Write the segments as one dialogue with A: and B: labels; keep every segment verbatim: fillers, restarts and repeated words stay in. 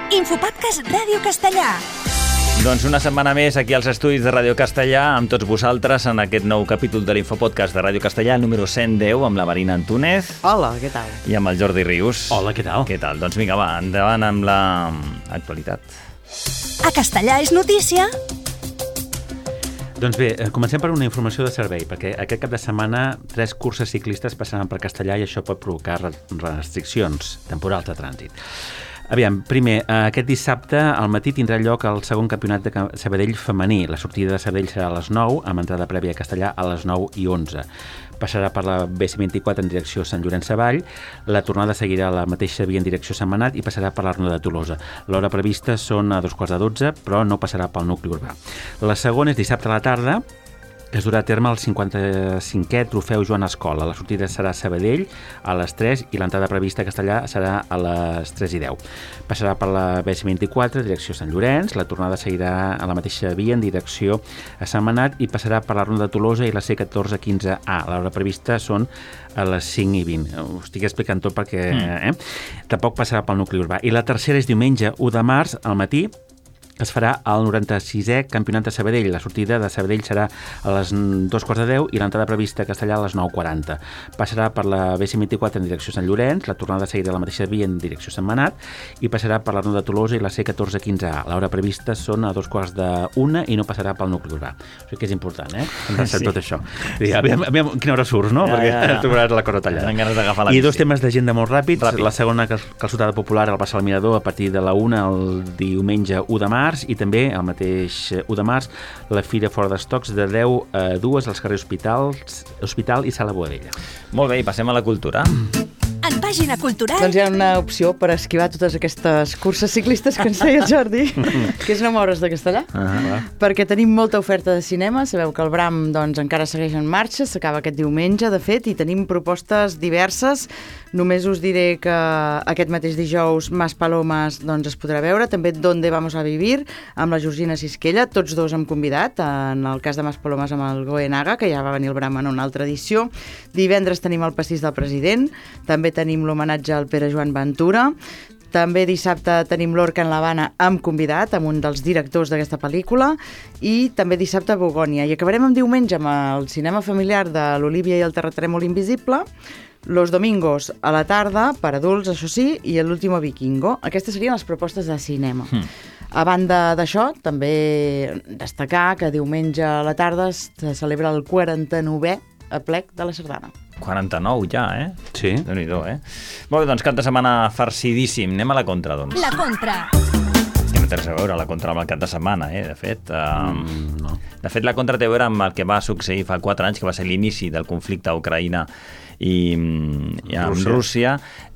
A: Infopodcast Ràdio Castellà.
B: Doncs una setmana més aquí als estudis de Ràdio Castellà amb tots vosaltres en aquest nou capítol de l'Infopodcast de Ràdio Castellà, el número cent deu, amb la Marina Antúnez.
C: Hola, què tal?
B: I amb el Jordi Rius.
D: Hola, què tal?
B: Què tal? Doncs vinga, va, endavant amb la actualitat.
A: A Castellà és notícia.
D: Doncs bé, comencem per una informació de servei, perquè aquest cap de setmana tres curses ciclistes passaran per Castellà i això pot provocar restriccions temporals de trànsit. Aviam, primer, aquest dissabte al matí tindrà lloc el segon campionat de Sabadell femení. La sortida de Sabadell serà a les nou, amb entrada prèvia a Castellà a les nou i onze. Passarà per la B C vint-i-quatre en direcció Sant Llorenç Savall, la tornada seguirà la mateixa via en direcció Sant Manat i passarà per la Ronda de Tolosa. L'hora prevista són a dos quarts de dotze, però no passarà pel nucli urbà. La segona és dissabte a la tarda, que es durà a terme el cinquanta-cinquè Trofeu Joan Escola. La sortida serà a Sabadell a les tres i l'entrada prevista a Castellà serà a les tres i deu. Passarà per la B C vint-i-quatre, direcció Sant Llorenç, la tornada seguirà a la mateixa via en direcció a Sant Manat i passarà per la Ronda de Tolosa i la C catorze quinze A. L'hora prevista són a les cinc i vint. Ho estic explicant tot perquè mm. eh? tampoc passarà pel nucli urbà. I la tercera és diumenge u de març al matí, es farà el noranta-sisè Campionat de Sabadell. La sortida de Sabadell serà a les dos quarts de deu i l'entrada prevista a Castellà a les nou quaranta. Passarà per la B C vint-i-quatre en direcció Sant Llorenç, la tornada seguirà la mateixa via en direcció Sant Manat i passarà per la Ronda de Tolosa i la C catorze quinze A. L'hora prevista són a dos quarts d'una i no passarà pel nucli urbà. Això que és important, eh? Hem de sí. tot això. Dir, aviam, aviam quina hora surts, no?
B: Ja,
D: Perquè
B: ja, ja.
D: trobaràs la cosa tallada.
B: Tenen ganes d'agafar la
D: I
B: bici.
D: dos temes d'agenda molt ràpids.
B: Ràpid.
D: La segona calçotada popular al Passar al Mirador a partir de la una el diumenge u de març i també el mateix u de març, la Fira Fora d'Estocs de deu a dues als carrers Hospitals, Hospital i Sala Boadella.
B: Molt bé, i passem a la cultura.
A: En pàgina cultural...
C: Doncs hi ha una opció per esquivar totes aquestes curses ciclistes que ens deia el Jordi, que és no moure's de Castellà,
B: Uh-huh.
C: perquè tenim molta oferta de cinema. Sabeu que el Bram doncs, encara segueix en marxa, s'acaba aquest diumenge, de fet, i tenim propostes diverses. Només us diré que aquest mateix dijous Mas Palomas doncs, es podrà veure, també Donde vamos a vivir, amb la Georgina Sisquella, tots dos hem convidat, en el cas de Mas Palomas amb el Goenaga, que ja va venir el Bram en una altra edició. Divendres tenim el Pastís del President, també tenim l'homenatge al Pere Joan Ventura. També dissabte tenim l'Orca en l'Havana amb convidat, amb un dels directors d'aquesta pel·lícula, i també dissabte Bogònia. I acabarem amb diumenge amb el cinema familiar de l'Olívia i el Terratrèmol Invisible, Los Domingos a la tarda, per adults, això sí, i l'Último Vikingo. Aquestes serien les propostes de cinema. Mm. A banda d'això, també destacar que diumenge a la tarda es celebra el quaranta-novè aplec de la Sardana.
B: quaranta-nou ja, eh?
D: Sí.
B: Déu-n'hi-do, eh? Molt bé, doncs cap de setmana farcidíssim. Anem a la contra, doncs.
A: La contra.
B: Que no té res a veure la contra amb el cap de setmana, eh? De fet, um,
D: Mm, no.
B: de fet la contra té a veure amb el que va succeir fa quatre anys, que va ser l'inici del conflicte a Ucraïna i, i amb Rússia, Rússia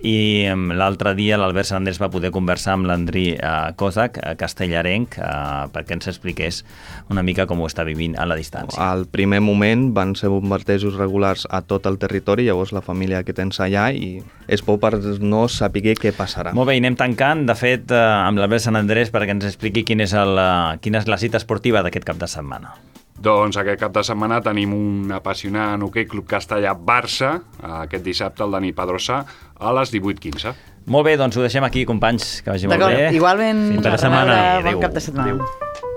B: i l'altre dia l'Albert Sanders va poder conversar amb l'Andri uh, Kozak, uh, castellarenc, uh, perquè ens expliqués una mica com ho està vivint a la distància.
E: Al primer moment van ser bombardejos regulars a tot el territori, llavors la família que tens allà, i és por per no saber què passarà.
B: Molt bé, i anem tancant, de fet, uh, amb l'Albert Sanders perquè ens expliqui quin és el, uh, quina és la cita esportiva d'aquest cap de setmana.
F: Doncs aquest cap de setmana tenim un apassionant hoquei Club Castellà-Barça, aquest dissabte el Dani Pedrosa, a les divuit quinze.
B: Molt bé, doncs ho deixem aquí, companys, que vagi molt
C: D'acord,
B: bé.
C: igualment,
B: Fins
D: la
C: a
D: setmana.
C: reveure, bon
B: Adéu.
C: cap de setmana.
B: Adéu.